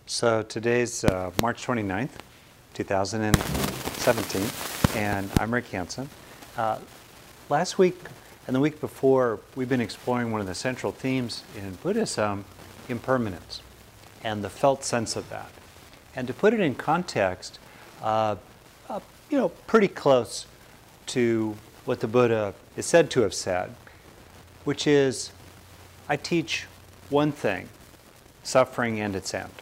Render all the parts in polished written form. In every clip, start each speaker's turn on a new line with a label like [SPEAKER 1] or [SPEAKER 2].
[SPEAKER 1] So today's March 29th, 2017, and I'm Rick Hansen. Last week and the week before, we've been exploring one of the central themes in Buddhism, impermanence, and the felt sense of that. And to put it in context, pretty close to what the Buddha is said to have said, which is, I teach one thing, suffering and its end.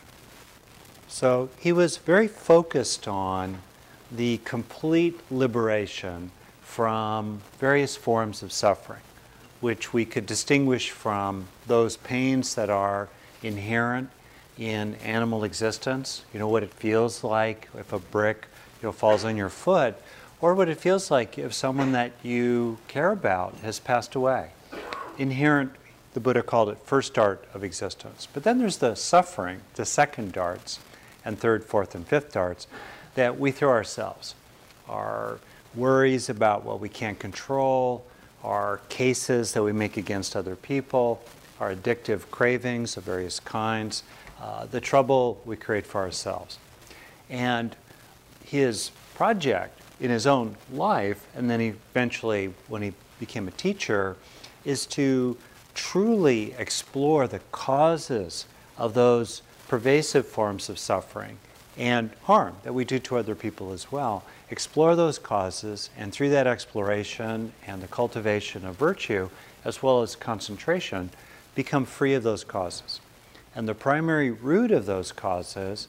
[SPEAKER 1] So he was very focused on the complete liberation from various forms of suffering, which we could distinguish from those pains that are inherent in animal existence. You know, what it feels like if a brick falls on your foot, or what it feels like if someone that you care about has passed away. Inherent, the Buddha called it first dart of existence. But then there's the suffering, the second darts, and third, fourth, and fifth darts that we throw ourselves. Our worries about what we can't control, our cases that we make against other people, our addictive cravings of various kinds, the trouble we create for ourselves. And his project in his own life, and then eventually when he became a teacher, is to truly explore the causes of those pervasive forms of suffering and harm that we do to other people as well. Explore those causes, and through that exploration and the cultivation of virtue, as well as concentration, become free of those causes. And the primary root of those causes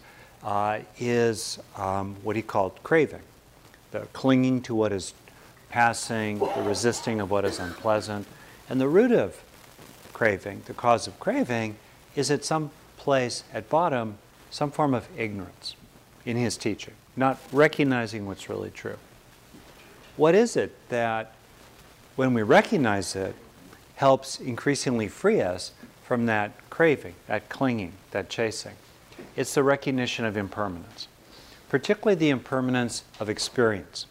[SPEAKER 1] is what he called craving, the clinging to what is passing, the resisting of what is unpleasant. And the root of craving, the cause of craving, is at some place at bottom some form of ignorance in his teaching, not recognizing what's really true. What is it that, when we recognize it, helps increasingly free us from that craving, that clinging, that chasing? It's the recognition of impermanence, particularly the impermanence of experience.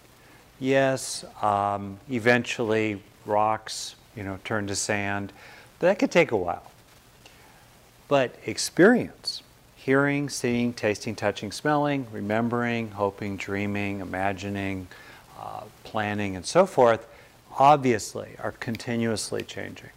[SPEAKER 1] Yes, eventually rocks, turn to sand, but that could take a while. But experience, hearing, seeing, tasting, touching, smelling, remembering, hoping, dreaming, imagining, planning, and so forth, obviously are continuously changing.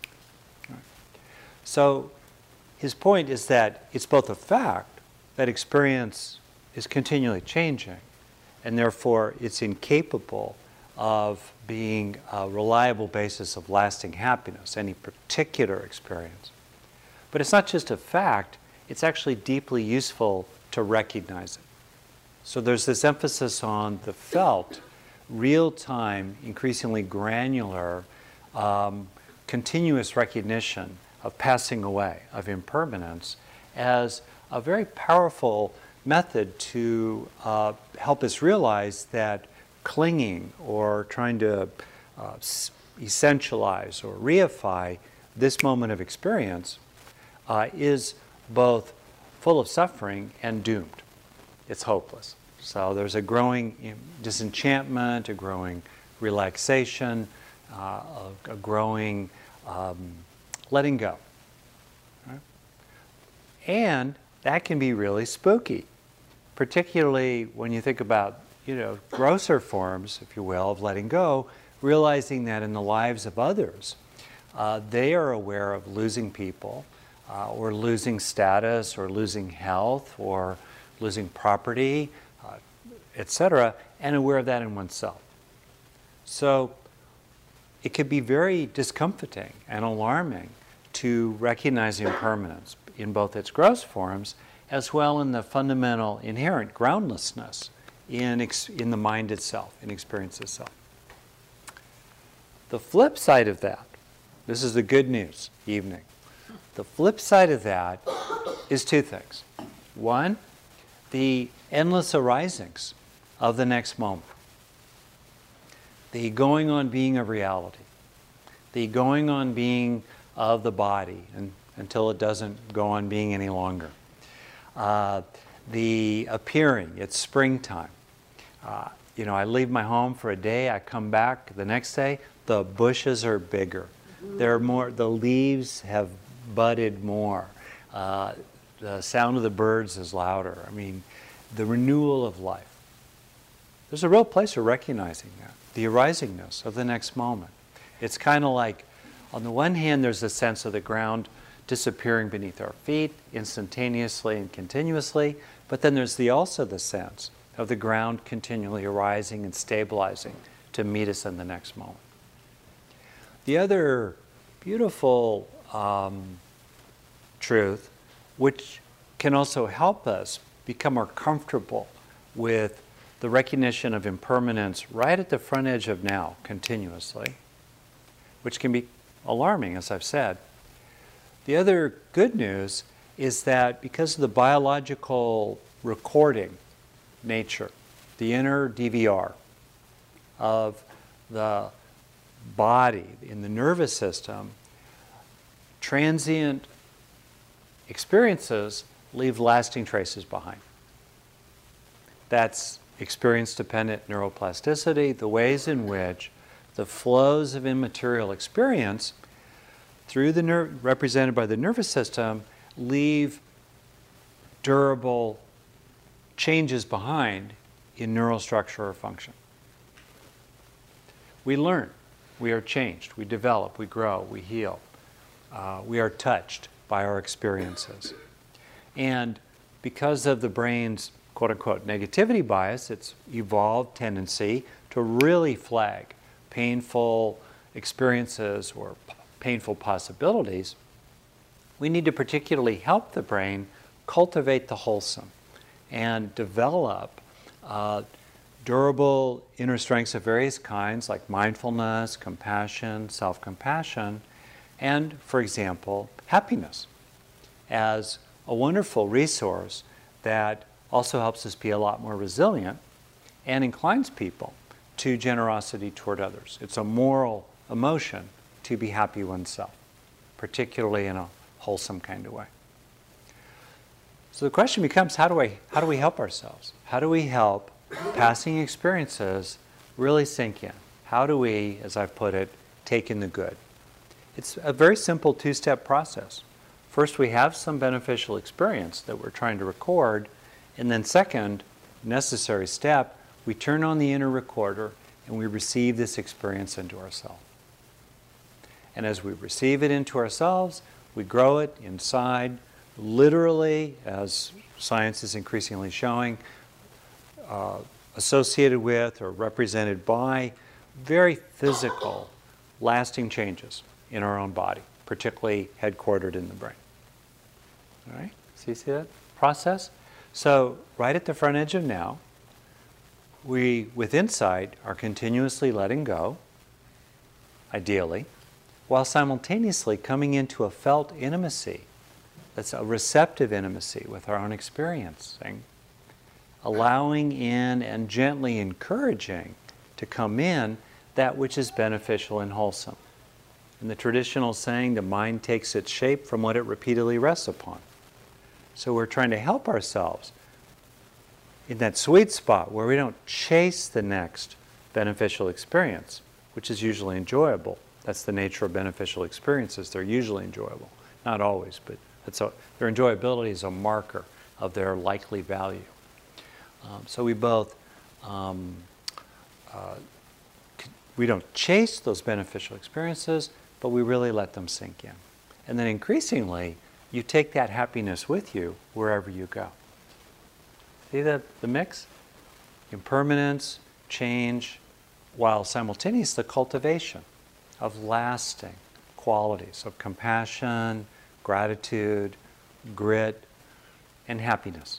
[SPEAKER 1] So his point is that it's both a fact that experience is continually changing, and therefore it's incapable of being a reliable basis of lasting happiness, any particular experience. But it's not just a fact, it's actually deeply useful to recognize it. So there's this emphasis on the felt, real-time, increasingly granular, continuous recognition of passing away, of impermanence, as a very powerful method to help us realize that clinging or trying to essentialize or reify this moment of experience is both full of suffering and doomed. It's hopeless. So there's a growing disenchantment, a growing relaxation, a growing letting go. Right? And that can be really spooky, particularly when you think about grosser forms, if you will, of letting go, realizing that in the lives of others, they are aware of losing people, or losing status, or losing health, or losing property, etc., and aware of that in oneself. So it could be very discomforting and alarming to recognize impermanence in both its gross forms, as well in the fundamental inherent groundlessness in the mind itself, in experience itself. The flip side of that, this is the good news evening. The flip side of that is two things. One, the endless arisings of the next moment. The going on being of reality. The going on being of the body until it doesn't go on being any longer. The appearing, it's springtime. I leave my home for a day, I come back the next day, the bushes are bigger. They're more, the leaves have budded more. the sound of the birds is louder. I mean, the renewal of life. There's a real place for recognizing that, the arisingness of the next moment. It's kind of like, on the one hand, there's a sense of the ground disappearing beneath our feet instantaneously and continuously, but then there's also the sense of the ground continually arising and stabilizing to meet us in the next moment. The other beautiful truth, which can also help us become more comfortable with the recognition of impermanence right at the front edge of now, continuously, which can be alarming, as I've said. The other good news is that because of the biological recording nature, the inner DVR of the body in the nervous system, transient experiences leave lasting traces behind. That's experience-dependent neuroplasticity, the ways in which the flows of immaterial experience through the nerve, represented by the nervous system, leave durable changes behind in neural structure or function. We learn, we are changed, we develop, we grow, we heal. We are touched by our experiences. And because of the brain's quote-unquote negativity bias, its evolved tendency to really flag painful experiences or painful possibilities, we need to particularly help the brain cultivate the wholesome and develop durable inner strengths of various kinds like mindfulness, compassion, self-compassion, and, for example, happiness as a wonderful resource that also helps us be a lot more resilient and inclines people to generosity toward others. It's a moral emotion to be happy oneself, particularly in a wholesome kind of way. So the question becomes, how do we help ourselves? How do we help passing experiences really sink in? How do we, as I've put it, take in the good? It's a very simple two-step process. First, we have some beneficial experience that we're trying to record, and then second, necessary step, we turn on the inner recorder and we receive this experience into ourselves. And as we receive it into ourselves, we grow it inside, literally, as science is increasingly showing, associated with or represented by very physical, lasting changes in our own body, particularly headquartered in the brain. All right? So you see that process? So right at the front edge of now, we, with insight, are continuously letting go, ideally, while simultaneously coming into a felt intimacy that's a receptive intimacy with our own experiencing, allowing in and gently encouraging to come in that which is beneficial and wholesome. In the traditional saying, the mind takes its shape from what it repeatedly rests upon. So we're trying to help ourselves in that sweet spot where we don't chase the next beneficial experience, which is usually enjoyable. That's the nature of beneficial experiences. They're usually enjoyable. Not always, but their enjoyability is a marker of their likely value. So we both, we don't chase those beneficial experiences, but we really let them sink in. And then increasingly, you take that happiness with you wherever you go. See the mix? Impermanence, change, while simultaneous the cultivation of lasting qualities of compassion, gratitude, grit, and happiness.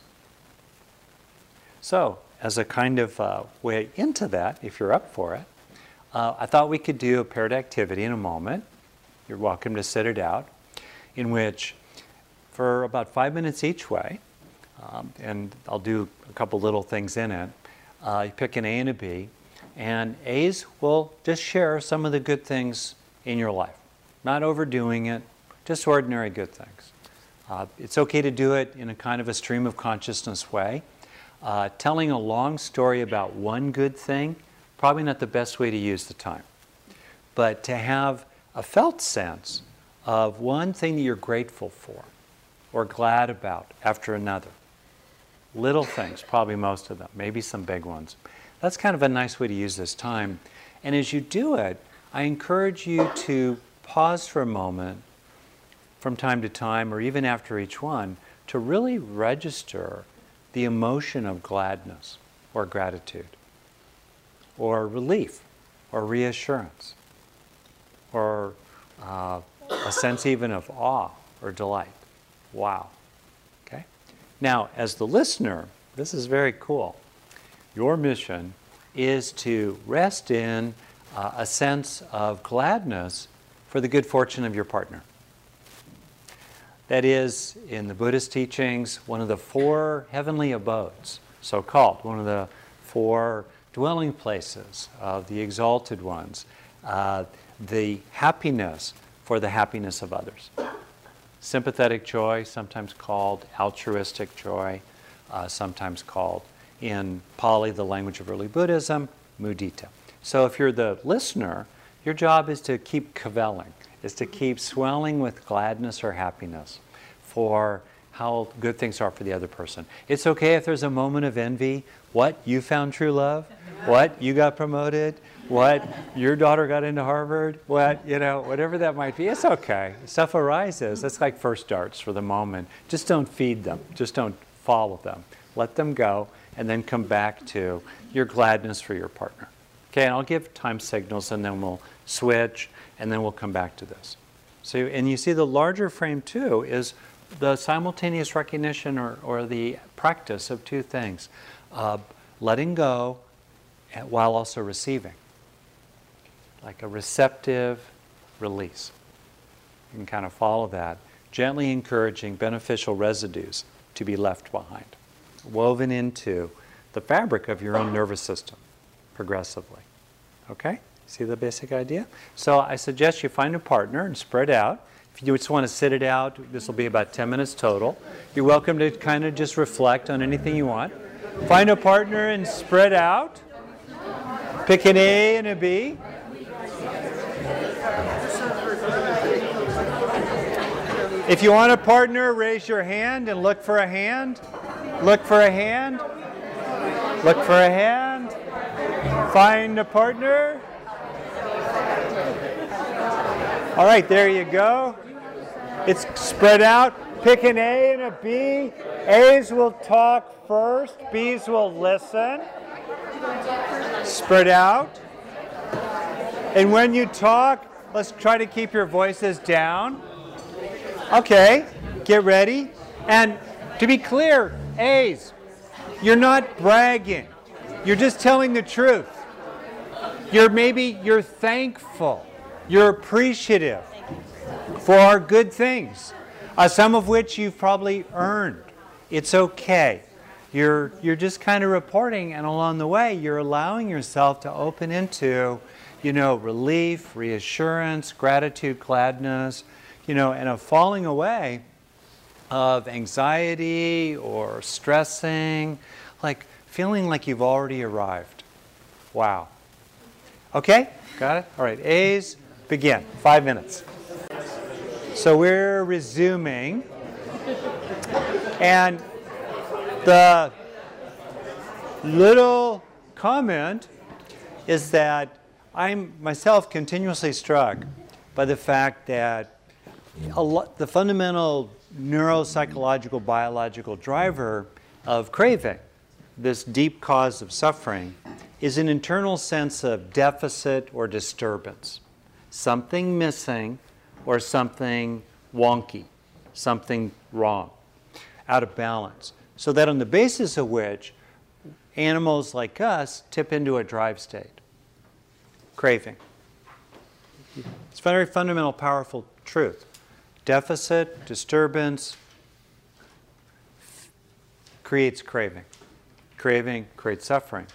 [SPEAKER 1] So, as a kind of way into that, if you're up for it, I thought we could do a paired activity in a moment. You're welcome to sit it out, in which for about 5 minutes each way, and I'll do a couple little things in it, you pick an A and a B, and A's will just share some of the good things in your life. Not overdoing it, just ordinary good things. It's okay to do it in a kind of a stream of consciousness way. Telling a long story about one good thing, probably not the best way to use the time. But to have a felt sense of one thing that you're grateful for, or glad about after another. Little things, probably most of them, maybe some big ones. That's kind of a nice way to use this time. And as you do it, I encourage you to pause for a moment from time to time, or even after each one, to really register the emotion of gladness or gratitude, or relief, or reassurance, or a sense even of awe or delight. Wow. Okay? Now, as the listener, this is very cool. Your mission is to rest in a sense of gladness for the good fortune of your partner. That is, in the Buddhist teachings, one of the 4 heavenly abodes, so-called, one of the 4 dwelling places of the exalted ones, the happiness for the happiness of others. Sympathetic joy, sometimes called altruistic joy, sometimes called, in Pali, the language of early Buddhism, mudita. So if you're the listener, your job is to keep cavelling, is to keep swelling with gladness or happiness for how good things are for the other person. It's okay if there's a moment of envy. What? You found true love? What? You got promoted? What? Your daughter got into Harvard? What? You know, whatever that might be, it's okay. Stuff arises. That's like first darts for the moment. Just don't feed them. Just don't follow them. Let them go and then come back to your gladness for your partner. Okay, and I'll give time signals and then we'll switch and then we'll come back to this. So, and you see the larger frame too is the simultaneous recognition or the practice of 2 things. Letting go while also receiving. Like a receptive release. You can kind of follow that. Gently encouraging beneficial residues to be left behind. Woven into the fabric of your own nervous system progressively. Okay? See the basic idea? So I suggest you find a partner and spread out. If you just want to sit it out, this will be about 10 minutes total. You're welcome to kind of just reflect on anything you want. Find a partner and spread out. Pick an A and a B. If you want a partner, raise your hand and look for a hand. Look for a hand. Look for a hand. Find a partner. All right, there you go. It's spread out. Pick an A and a B. A's will talk first. B's will listen. Spread out. And when you talk, let's try to keep your voices down. Okay, get ready. And to be clear, A's, you're not bragging. You're just telling the truth. You're thankful. You're appreciative for our good things, some of which you've probably earned. It's okay. You're just kind of reporting, and along the way, you're allowing yourself to open into, relief, reassurance, gratitude, gladness, and a falling away of anxiety or stressing, like feeling like you've already arrived. Wow. Okay? Got it? All right. A's, begin. 5 minutes. So we're resuming. And the little comment is that I'm myself continuously struck by the fact that the fundamental neuropsychological, biological driver of craving, this deep cause of suffering, is an internal sense of deficit or disturbance. Something missing or something wonky, something wrong, out of balance. So that on the basis of which animals like us tip into a drive state, craving. It's a very fundamental, powerful truth. Deficit, disturbance creates craving. Craving creates suffering.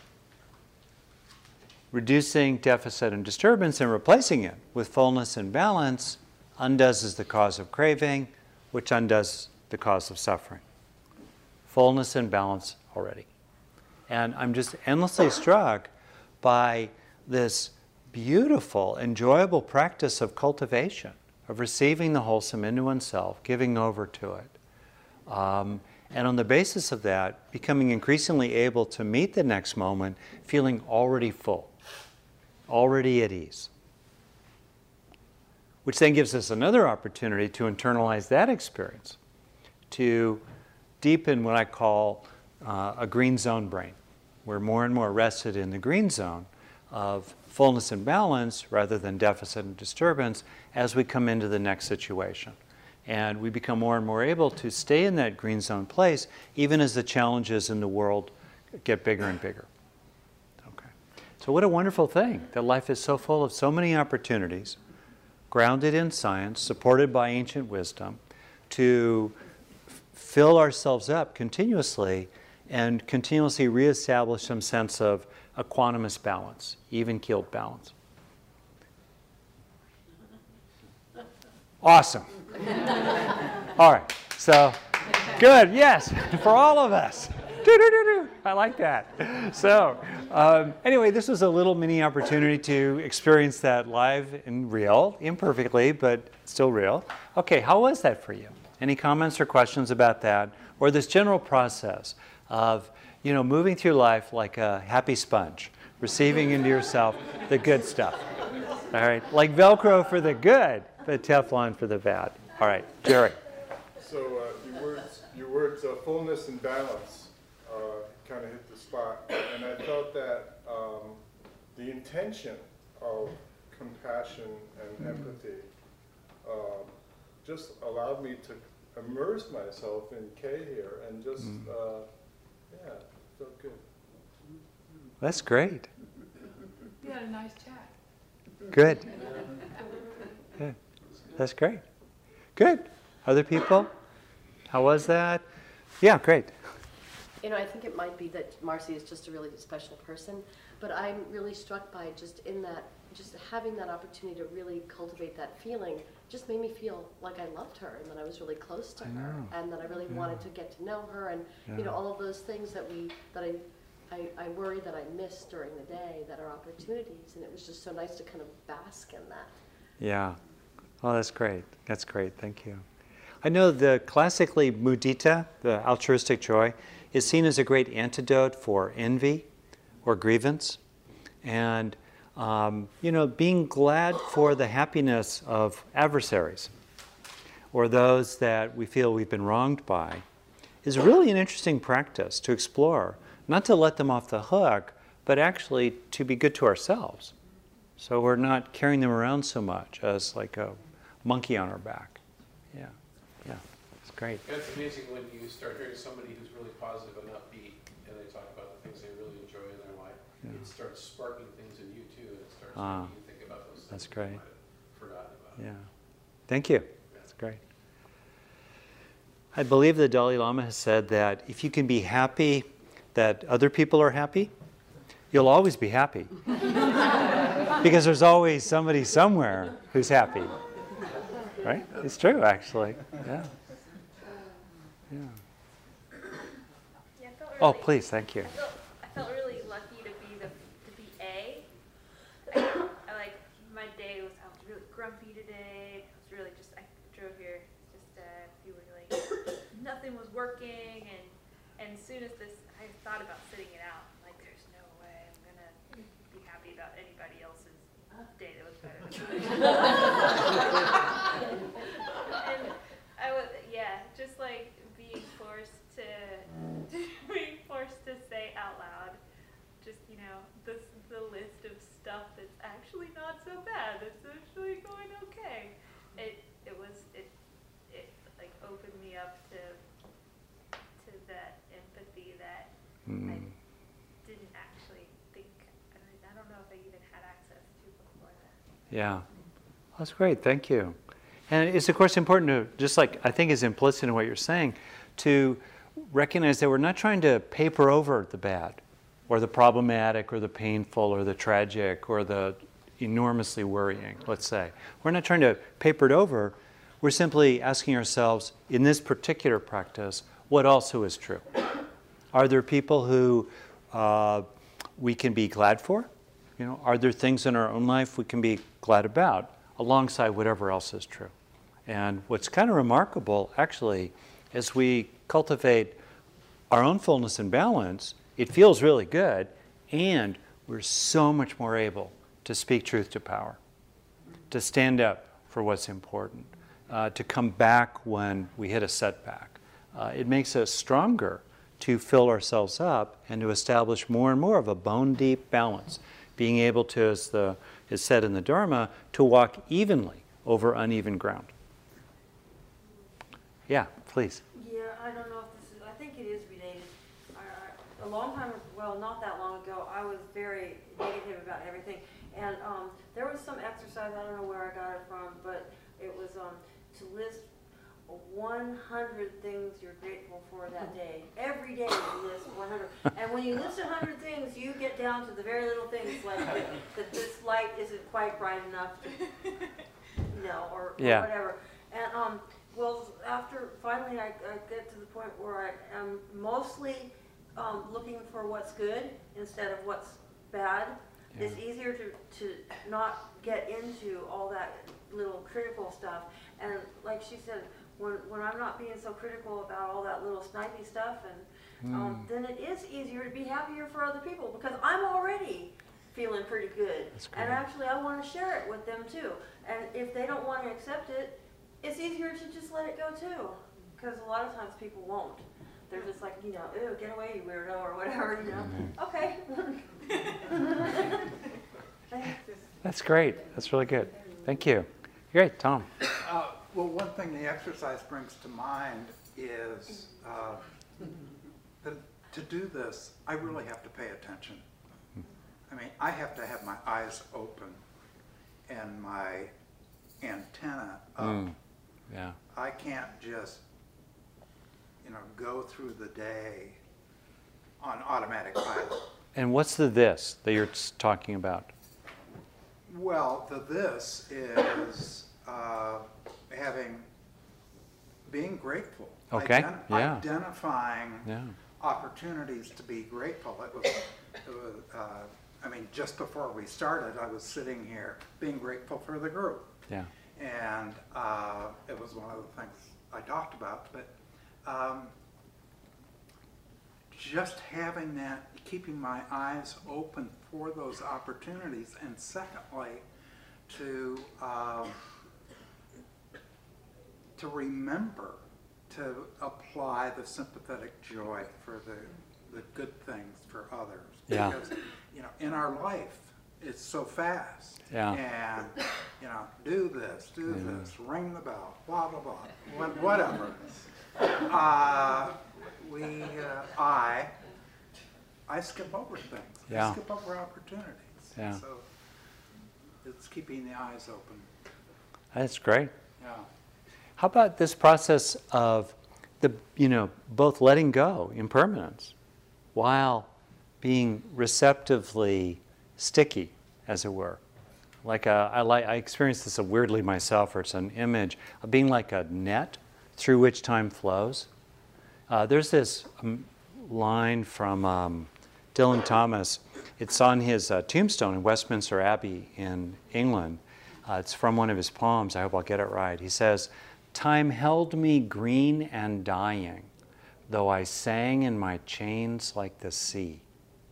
[SPEAKER 1] Reducing deficit and disturbance and replacing it with fullness and balance undoes the cause of craving, which undoes the cause of suffering. Fullness and balance already. And I'm just endlessly struck by this beautiful, enjoyable practice of cultivation, of receiving the wholesome into oneself, giving over to it, And on the basis of that, becoming increasingly able to meet the next moment feeling already full, already at ease. Which then gives us another opportunity to internalize that experience, to deepen what I call a green zone brain. We're more and more rested in the green zone of fullness and balance rather than deficit and disturbance as we come into the next situation. And we become more and more able to stay in that green zone place even as the challenges in the world get bigger and bigger. Okay. So what a wonderful thing that life is so full of so many opportunities, grounded in science, supported by ancient wisdom, to fill ourselves up continuously and continuously reestablish some sense of equanimous balance, even-keeled balance. Awesome. All right, so good, yes, for all of us. I like that. So anyway, this was a little mini opportunity to experience that live and real, imperfectly, but still real. Okay, how was that for you? Any comments or questions about that? Or this general process of, moving through life like a happy sponge, receiving into yourself the good stuff. All right, like Velcro for the good, but Teflon for the bad. All right, Jerry.
[SPEAKER 2] So your words fullness and balance kind of hit the spot, and I felt that the intention of compassion and empathy just allowed me to immerse myself in Kay here, and just felt good.
[SPEAKER 1] That's great.
[SPEAKER 3] You had a nice chat.
[SPEAKER 1] Good. Good. That's great. Good. Other people? How was that? Yeah, great.
[SPEAKER 4] I think it might be that Marcy is just a really special person, but I'm really struck by just having that opportunity to really cultivate that feeling just made me feel like I loved her and that I was really close to her and that I really wanted to get to know her and all of those things that I worry that I missed during the day that are opportunities, and it was just so nice to kind of bask in that.
[SPEAKER 1] Yeah. Oh, that's great. That's great. Thank you. I know the classically mudita, the altruistic joy, is seen as a great antidote for envy or grievance. And, being glad for the happiness of adversaries or those that we feel we've been wronged by is really an interesting practice to explore. Not to let them off the hook, but actually to be good to ourselves. So we're not carrying them around so much as like a monkey on our back. Yeah, it's great.
[SPEAKER 5] It's amazing when you start hearing somebody who's really positive and upbeat, and they talk about the things they really enjoy in their life. Yeah. It starts sparking things in you too, and it starts making you think about those things
[SPEAKER 1] that's great.
[SPEAKER 5] you might have forgotten about.
[SPEAKER 1] Yeah, thank you. That's great. I believe the Dalai Lama has said that if you can be happy that other people are happy, you'll always be happy. Because there's always somebody somewhere who's happy. Right? It's true, actually. Yeah. Oh, please, thank you.
[SPEAKER 6] I felt really lucky to be A. I like my day I was really grumpy today. I drove here nothing was working, and as soon as I thought about sitting it out. Like, there's no way I'm gonna be happy about anybody else's day that was better than mine. And I was, just like being forced to say out loud, just the list of stuff that's actually not so bad, that's actually going okay. It like opened me up to that empathy that I didn't actually think, I don't know if I even had access to before that.
[SPEAKER 1] Yeah, that's great. Thank you. And it's, of course, important to, just like I think is implicit in what you're saying, to recognize that we're not trying to paper over the bad or the problematic or the painful or the tragic or the enormously worrying, let's say. We're not trying to paper it over. We're simply asking ourselves, in this particular practice, what also is true? Are there people who we can be glad for? Are there things in our own life we can be glad about alongside whatever else is true? And what's kind of remarkable, actually, as we cultivate our own fullness and balance, it feels really good, and we're so much more able to speak truth to power, to stand up for what's important, to come back when we hit a setback. It makes us stronger to fill ourselves up and to establish more and more of a bone-deep balance, being able to, as is said in the Dharma, to walk evenly over uneven ground. Yeah, please.
[SPEAKER 7] Yeah, I don't know if this is, I think it is related. A long time, well, not that long ago, I was very negative about everything. And there was some exercise, I don't know where I got it from, but it was to list 100 things you're grateful for that day. Every day you list 100. And when you list 100 things, you get down to the very little things like that this light isn't quite bright enough to, or whatever. And well, after finally I get to the point where I am mostly looking for what's good instead of what's bad. Yeah. It's easier to not get into all that little critical stuff. And like she said, when I'm not being so critical about all that little snipey stuff, and then it is easier to be happier for other people because I'm already feeling pretty good. And actually I want to share it with them too. And if they don't want to accept it, it's easier to just let it go too. Because a lot of times people won't. They're just like, ew, get away, you weirdo, or whatever, Okay.
[SPEAKER 1] That's great. That's really good. Thank you. Great, Tom.
[SPEAKER 8] Well, one thing the exercise brings to mind is that to do this, I really have to pay attention. I mean, I have to have my eyes open and my antenna up.
[SPEAKER 1] Yeah.
[SPEAKER 8] I can't just, go through the day on automatic pilot.
[SPEAKER 1] And what's the this that you're talking about?
[SPEAKER 8] Well, the this is being grateful.
[SPEAKER 1] Okay.
[SPEAKER 8] Identifying opportunities to be grateful. It was just before we started, I was sitting here being grateful for the group.
[SPEAKER 1] Yeah.
[SPEAKER 8] And it was one of the things I talked about. But just having that, keeping my eyes open for those opportunities, and secondly, to remember to apply the sympathetic joy for the good things for others.
[SPEAKER 1] Yeah.
[SPEAKER 8] Because, in our life, it's so fast.
[SPEAKER 1] Yeah.
[SPEAKER 8] And, do this, ring the bell, blah, blah, blah, whatever. I skip over things.
[SPEAKER 1] Yeah.
[SPEAKER 8] I skip over opportunities.
[SPEAKER 1] Yeah.
[SPEAKER 8] So it's keeping the eyes open.
[SPEAKER 1] That's great.
[SPEAKER 8] Yeah.
[SPEAKER 1] How about this process of both letting go impermanence while being receptively sticky, as it were? I experienced this weirdly myself, or it's an image of being like a net through which time flows. There's this line from Dylan Thomas. It's on his tombstone in Westminster Abbey in England. It's from one of his poems. I hope I'll get it right. He says, "Time held me green and dying, though I sang in my chains like the sea."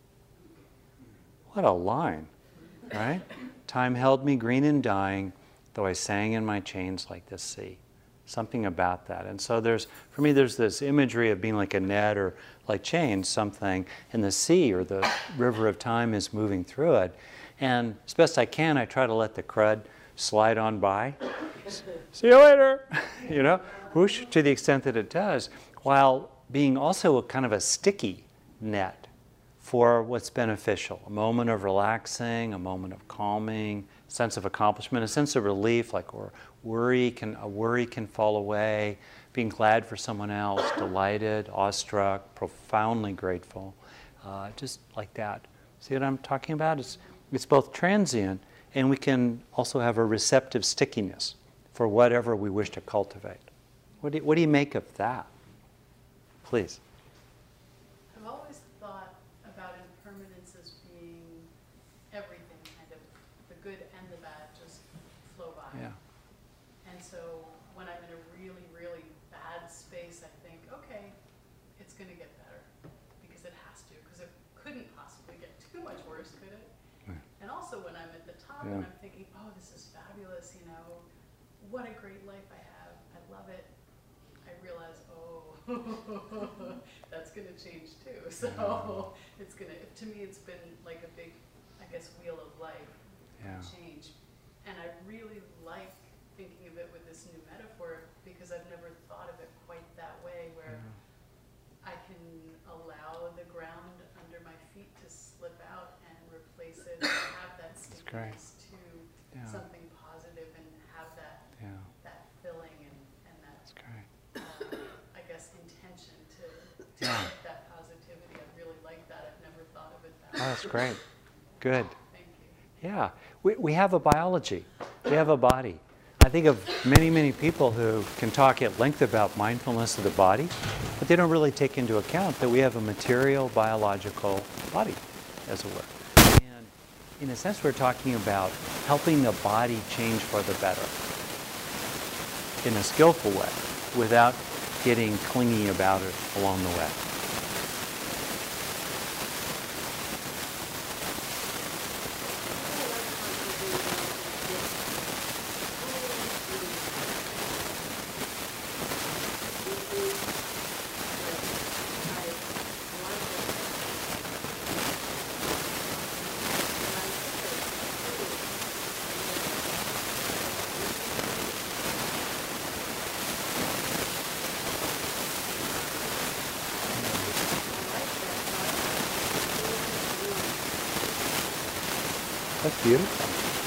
[SPEAKER 1] What a line, right? Time held me green and dying, though I sang in my chains like the sea. Something about that. And so for me, there's this imagery of being like a net or like chains, something, and the sea or the river of time is moving through it. And as best I can, I try to let the crud slide on by. See you later, whoosh, to the extent that it does, while being also a kind of a sticky net for what's beneficial. A moment of relaxing, a moment of calming, sense of accomplishment, a sense of relief, like a worry can fall away, being glad for someone else, delighted, awestruck, profoundly grateful, just like that. See what I'm talking about? It's both transient, and we can also have a receptive stickiness for whatever we wish to cultivate. What do you make of that? Please.
[SPEAKER 3] I've always thought about impermanence as being everything, kind of the good and the bad just flow by.
[SPEAKER 1] Yeah.
[SPEAKER 3] And so when I'm in a really, really bad space, I think, okay, worse, could it? And also when I'm at the top and I'm thinking, oh, this is fabulous, you know, what a great life I have, I love it, I realize, oh, that's gonna change too. So it's gonna, to me, it's been like a big, I guess, wheel of life change. And I really like thinking of it with this new metaphor because I've never thought of it quite that way, where I can allow the ground under my feet to slip out and replace it, and have that stickiness to something positive, and have that that filling and that I guess intention to keep that positivity. I really like that. I've never thought of it that way.
[SPEAKER 1] Oh, that's great. Good.
[SPEAKER 3] Thank you.
[SPEAKER 1] Yeah, we have a biology. We have a body. I think of many, many people who can talk at length about mindfulness of the body, but they don't really take into account that we have a material, biological body, as it were. And in a sense, we're talking about helping the body change for the better in a skillful way, without getting clingy about it along the way. That's beautiful.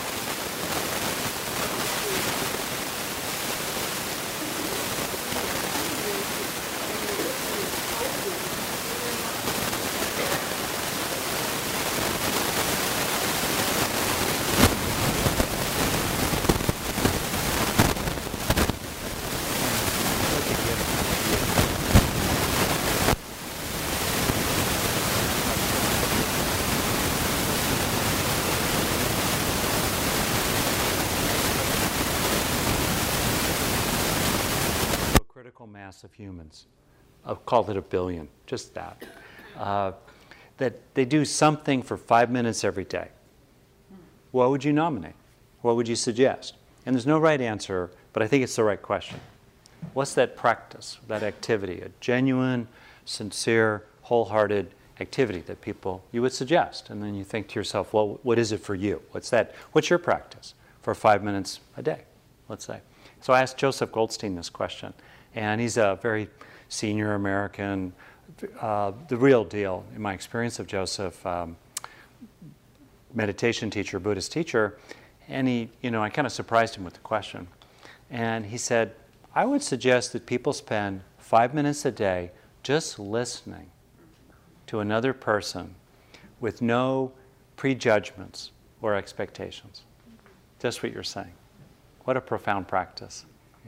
[SPEAKER 1] Mass of humans, I've called it 1 billion, just that, that they do something for 5 minutes every day. What would you nominate? What would you suggest? And there's no right answer, but I think it's the right question. What's that practice, that activity, a genuine, sincere, wholehearted activity that you would suggest? And then you think to yourself, well, what is it for you? What's your practice for 5 minutes a day, let's say? So I asked Joseph Goldstein this question. And he's a very senior American, the real deal, in my experience of Joseph, meditation teacher, Buddhist teacher. And I kind of surprised him with the question. And he said, I would suggest that people spend 5 minutes a day just listening to another person with no prejudgments or expectations. Just what you're saying. What a profound practice.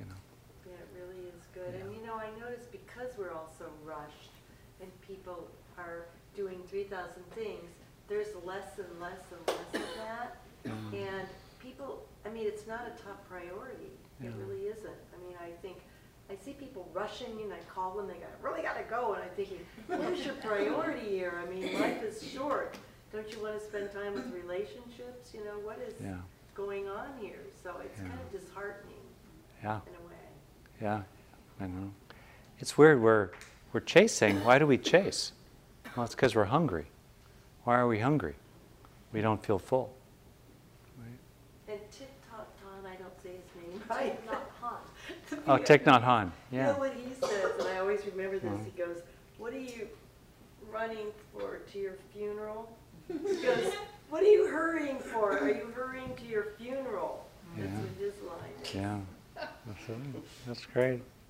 [SPEAKER 7] We're all so rushed and people are doing 3,000 things, there's less and less and less of that. And people, I mean, it's not a top priority. It really isn't. I mean, I see people rushing and I call them, they really got to go. And I'm thinking, what is your priority here? I mean, life is short. Don't you want to spend time with relationships? You know, what is going on here? So it's kind of disheartening in a way.
[SPEAKER 1] Yeah, I know. It's weird, we're chasing. Why do we chase? Well, it's because we're hungry. Why are we hungry? We don't feel full.
[SPEAKER 7] Right? And Thich Nhat Hanh, I don't say his name right. Thich Nhat Hanh.
[SPEAKER 1] Oh, Thich Nhat Hanh, yeah.
[SPEAKER 7] You know what he says, and I always remember this, he goes, what are you running for, to your funeral? He goes, what are you hurrying for? Are you hurrying to your funeral? That's what his line is.
[SPEAKER 1] Yeah, absolutely. That's great.